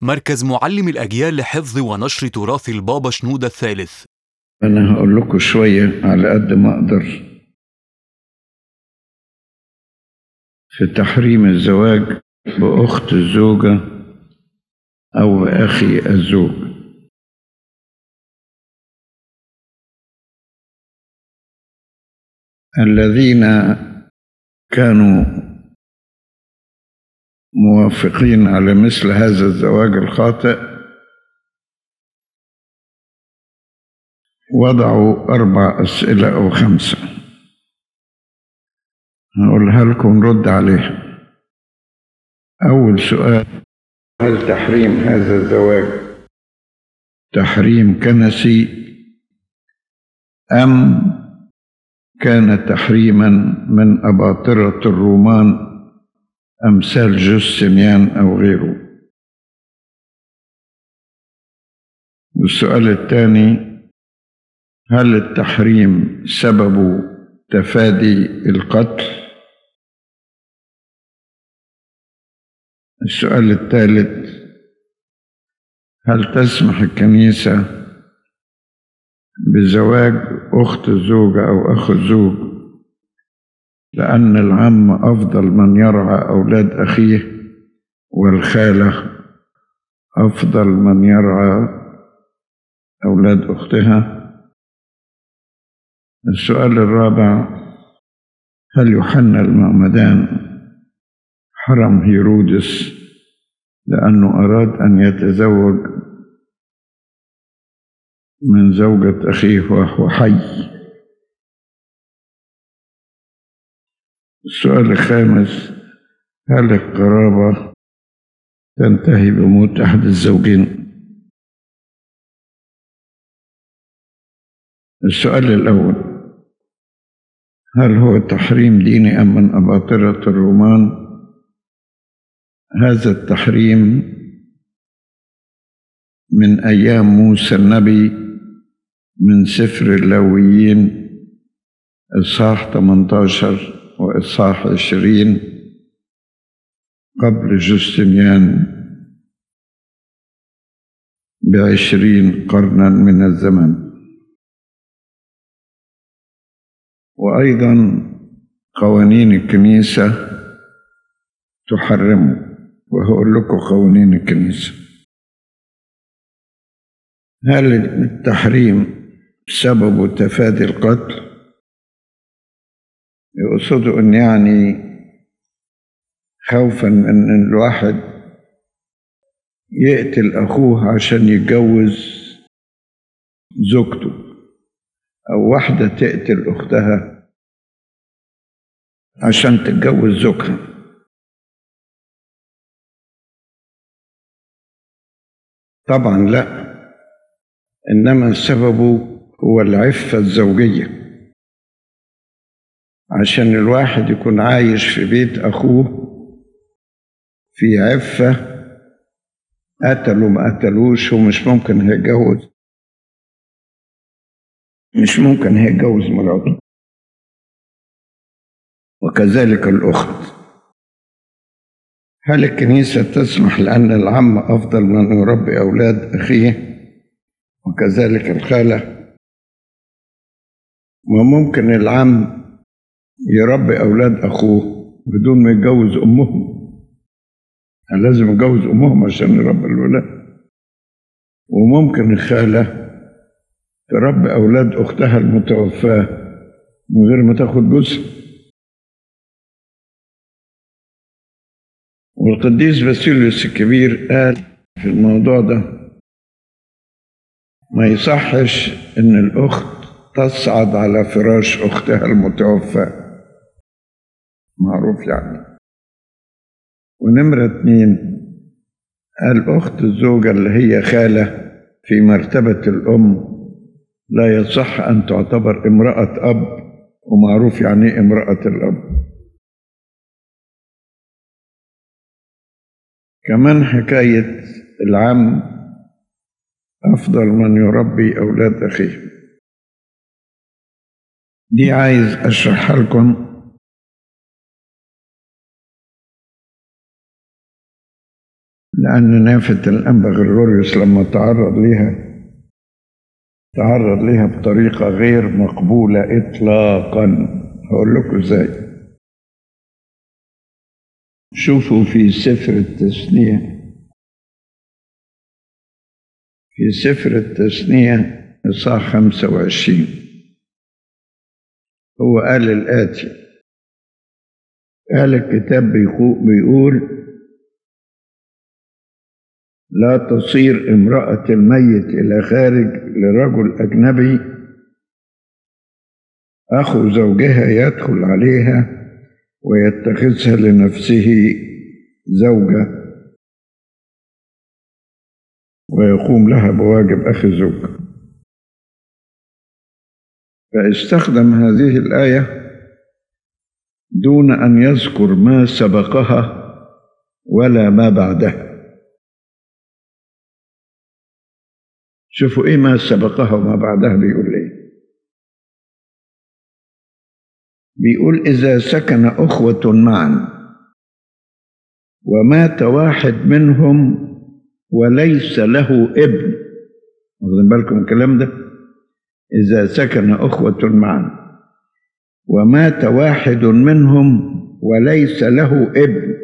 مركز معلم الأجيال لحفظ ونشر تراث البابا شنودة الثالث. أنا هقول لكم شوية على قد ما أقدر في تحريم الزواج بأخت الزوجة أو أخي الزوج. الذين كانوا موافقين على مثل هذا الزواج الخاطئ وضعوا 4 أسئلة أو 5 هقولها لكم نرد عليها. أول سؤال: هل تحريم هذا الزواج تحريم كنسي أم كان تحريما من أباطرة الرومان أمثال جوستنيان أو غيره؟ والسؤال الثاني: هل التحريم سببه تفادي القتل؟ السؤال الثالث: هل تسمح الكنيسة بزواج أخت الزوجة أو أخو الزوج لأن العم أفضل من يرعى أولاد أخيه والخالة أفضل من يرعى أولاد أختها؟ السؤال الرابع: هل يوحنا المعمدان حرم هيرودس لأنه أراد أن يتزوج من زوجة أخيه وهو حي؟ السؤال الخامس: هل القرابة تنتهي بموت أحد الزوجين؟ السؤال الأول: هل هو تحريم ديني أم من أباطرة الرومان؟ هذا التحريم من أيام موسى النبي من سفر اللاويين إصحاح 18 وإصحاح 20 قبل جوستنيان ب20 قرنا من الزمن. وأيضا قوانين الكنيسة تحرمه، وهقول لكم قوانين الكنيسة. هل التحريم سببه تفادي القتل؟ يقصدوا أن يعني خوفا من أن الواحد يقتل أخوه عشان يتجوز زوجته، أو واحدة تقتل أختها عشان تتجوز زوجها. طبعا لا، إنما سببه هو العفة الزوجية، عشان الواحد يكون عايش في بيت أخوه في عفة، قتلوا ما قتلوش ومش ممكن هيتجوز، مش ممكن هيتجوز مراته. وكذلك الأخت. هل الكنيسة تسمح لأن العم أفضل من يربي أولاد أخيه وكذلك الخالة؟ وممكن العم يربي أولاد أخوه بدون ما يتجوز أمهم، لازم يتجوز أمهم عشان يربي الولاد. وممكن الخالة تربي أولاد أختها المتوفاة من غير ما تاخد جزء. والقديس باسيليوس الكبير قال في الموضوع ده: ما يصحش إن الأخت تصعد على فراش أختها المتوفاة، معروف يعني. ونمرة 2: الأخت الزوجة اللي هي خالة في مرتبة الأم لا يصح أن تعتبر امرأة أب، ومعروف يعني إيه امرأة الأب. كمان حكاية العم أفضل من يربي أولاد أخيه دي عايز أشرحها لكم لأن نافة الأنبا غريغوريوس لما تعرض ليها بطريقة غير مقبولة إطلاقا. هقول لكم إزاي. شوفوا في سفر التثنية إصحاح 25 هو قال الآتي. قال الكتاب بيقول لا تصير امرأة الميت إلى خارج لرجل أجنبي أخو زوجها يدخل عليها ويتخذها لنفسه زوجة ويقوم لها بواجب أخي الزوج. فاستخدم هذه الآية دون أن يذكر ما سبقها ولا ما بعدها. شوفوا إيه ما سبقها وما بعدها. بيقول إيه؟ بيقول إذا سكن أخوة معا ومات واحد منهم وليس له ابن. واخدين بالكم الكلام ده؟ إذا سكن أخوة معا ومات واحد منهم وليس له ابن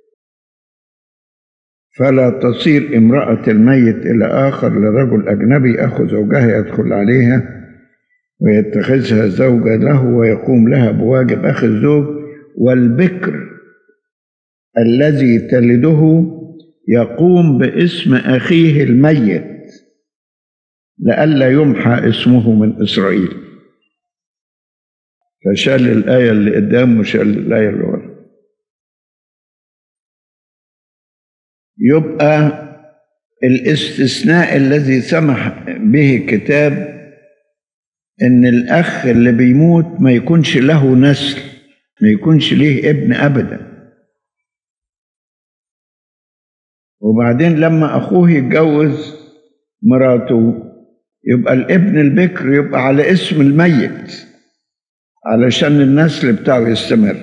فلا تصير امرأة الميت إلى آخر لرجل أجنبي أخو زوجها يدخل عليها ويتخذها زوجة له ويقوم لها بواجب أخي الزوج. والبكر الذي تلده يقوم باسم أخيه الميت لئلا يمحى اسمه من إسرائيل. فشال الآية اللي قدام وشال الآية اللي ورا. يبقى الاستثناء الذي سمح به الكتاب إن الأخ اللي بيموت ما يكونش له نسل، ما يكونش ليه ابن أبدا. وبعدين لما أخوه يتجوز مراته يبقى الابن البكر يبقى على اسم الميت علشان النسل بتاعه يستمر.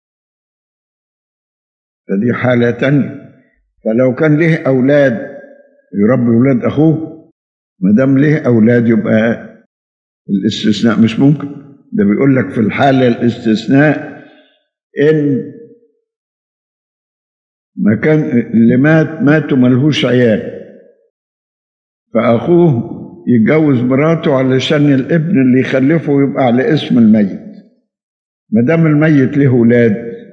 فدي حالة تانية. فلو كان له أولاد يربي أولاد أخوه، ما دام له أولاد يبقى الاستثناء مش ممكن. ده بيقول لك في الحالة الاستثناء إن ما كان اللي ماتوا ملهوش عيال فأخوه يتجوز مراته علشان الابن اللي يخلفه يبقى على اسم الميت. ما دام الميت له أولاد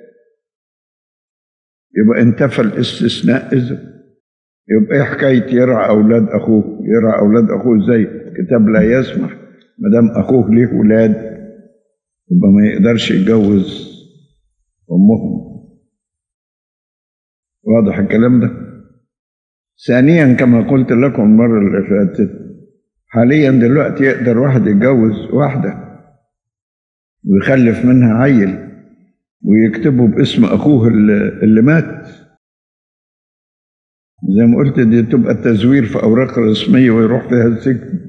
يبقى انتفى الاستثناء. إذا يبقى ايه حكاية يرعى أولاد أخوه؟ يرعى أولاد أخوه ازاي؟ الكتاب لا يسمح. ما دام أخوه ليه أولاد يبقى ما يقدرش يتجوز أمهم. واضح الكلام ده؟ ثانيا كما قلت لكم المرة اللي فاتت، حاليا دلوقتي يقدر واحد يتجوز واحدة ويخلف منها عيل ويكتبه باسم أخوه اللي مات. زي ما قلت دي تبقى تزوير في أوراق رسمية ويروح فيها السجن.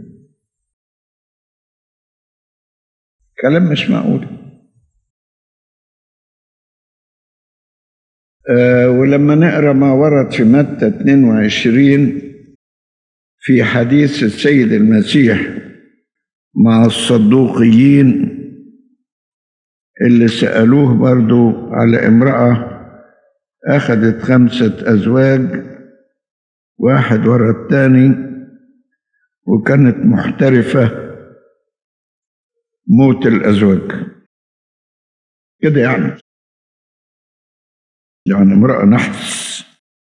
كلام مش معقول. ولما نقرأ ما ورد في متى 22 في حديث السيد المسيح مع الصدوقيين اللي سألوه برضو على امرأة أخذت 5 أزواج واحد ورا الثاني وكانت محترفة موت الأزواج كده يعني امرأة نحس.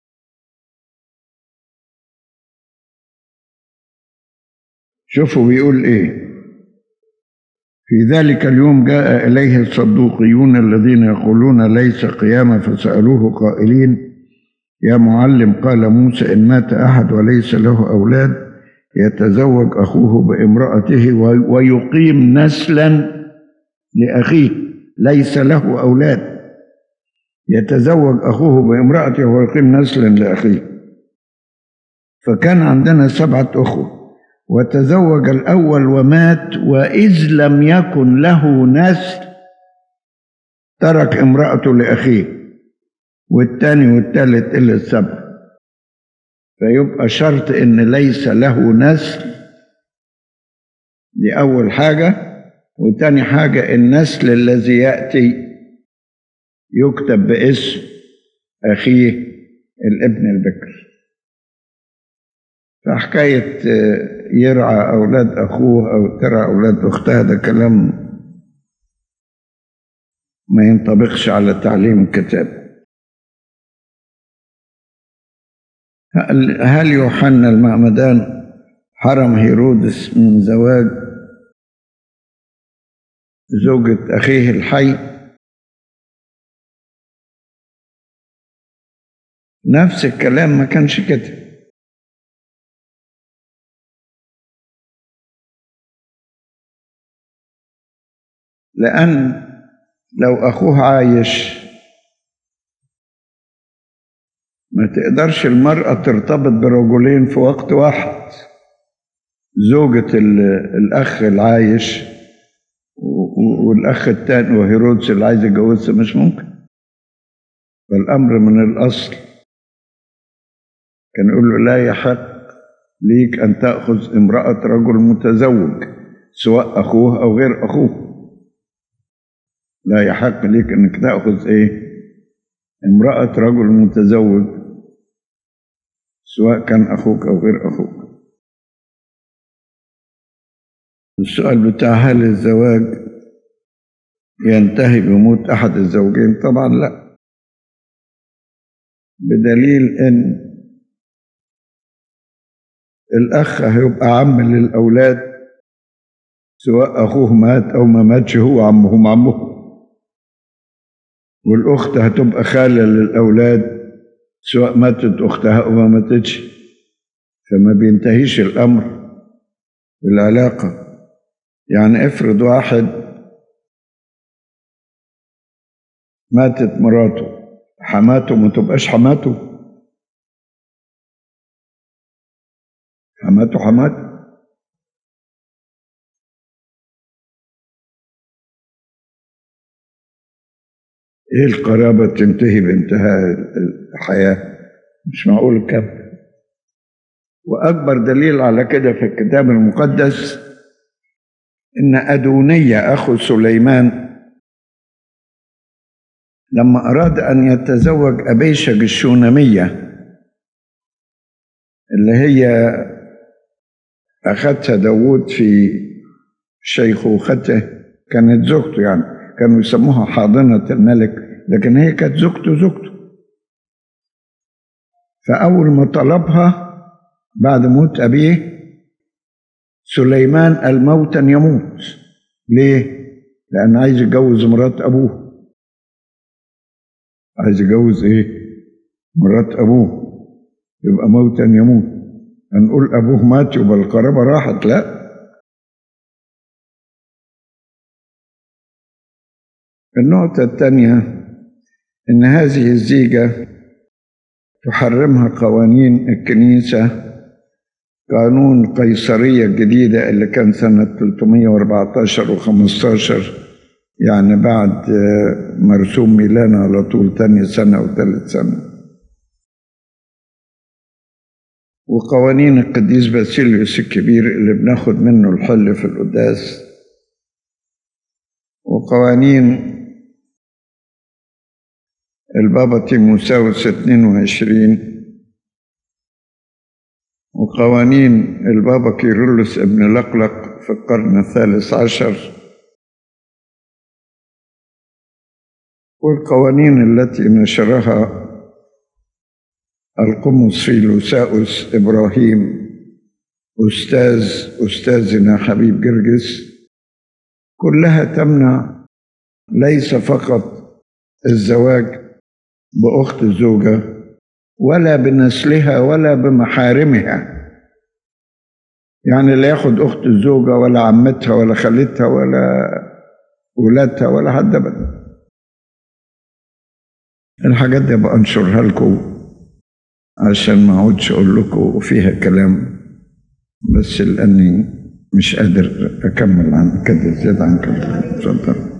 شوفوا بيقول ايه. في ذلك اليوم جاء إليه الصدوقيون الذين يقولون ليس قيامة فسألوه قائلين يا معلم قال موسى إن مات أحد وليس له أولاد يتزوج أخوه بامرأته ويقيم نسلا لأخيه ليس له أولاد. يتزوج أخوه بامرأته ويقيم نسلا لأخيه. فكان عندنا 7 أخوة وتزوج الأول ومات وإذ لم يكن له نسل ترك امرأته لأخيه والثاني والثالث إلا 7. فيبقى شرط إن ليس له نسل، دي أول حاجة. وتاني حاجة النسل الذي يأتي يكتب باسم أخيه الابن البكر. فحكاية يرعى أولاد أخوه أو ترعى أولاد أختها ده كلام ما ينطبقش على تعليم الكتاب. هل يوحنا المعمدان حرم هيرودس من زواج زوجة أخيه الحي؟ نفس الكلام ما كانش كده. لأن لو أخوه عايش ما تقدرش المرأة ترتبط برجلين في وقت واحد. زوجة الأخ العايش والأخ التاني وهيرودس اللي عايز يتجوزها مش ممكن. فالأمر من الأصل كان يقول له لا يحق ليك أن تأخذ امرأة رجل متزوج سواء أخوه أو غير أخوه. لا يحق ليك أنك تأخذ امرأة رجل متزوج سواء كان أخوك أو غير أخوك. السؤال بتاع هل الزواج ينتهي بموت أحد الزوجين؟ طبعا لا، بدليل أن الأخ هيبقى عم للأولاد سواء أخوه مات أو ما ماتش، هو عمهم عمه. والأخت هتبقى خالة للأولاد سواء ماتت أختها أو ما ماتتش. فما بينتهيش الأمر بالعلاقة. يعني افرض واحد ماتت مراته، حماته ما تبقاش حماته؟ حماته. ايه القرابة تنتهي بانتهاء الحياة؟ مش معقول الكلام. وأكبر دليل على كده في الكتاب المقدس إن أدونية أخو سليمان لما أراد أن يتزوج أبيشج الشونامية اللي هي أخذتها داود في شيخوخته، كانت زوجته، يعني كانوا يسموها حاضنة الملك، لكن هي كانت زوجته. فأول ما طلبها بعد موت أبيه سليمان قال موتا يموت. ليه؟ لأن عايز يتجوز مرات أبوه. عايز يتجوز مرات أبوه، يبقى موتا يموت. هنقول أبوه مات يبقى القرابة راحت؟ لا. النقطة الثانية إن هذه الزيجة تحرمها قوانين الكنيسة. قانون قيصرية الجديدة اللي كان سنة 314 و15، يعني بعد مرسوم ميلان على طول تاني سنة وثالث سنة. وقوانين القديس باسيليوس الكبير اللي بناخد منه الحل في القداس. وقوانين البابا تيموساوس 22. وقوانين البابا كيرلس ابن لقلق في القرن ال13. والقوانين التي نشرها القمص فيلوساوس إبراهيم أستاذنا حبيب جرجس، كلها تمنع ليس فقط الزواج بأخت الزوجة ولا بنسلها ولا بمحارمها. يعني لا ياخد أخت الزوجة ولا عمتها ولا خالتها ولا ولادها ولا حد أبدا. الحاجات دي بقى أنشرها لكم عشان ما أقعدش أقول لكم فيها كلام، بس لأني مش قادر أكمل عن كده زيادة عن كده. اتفضل.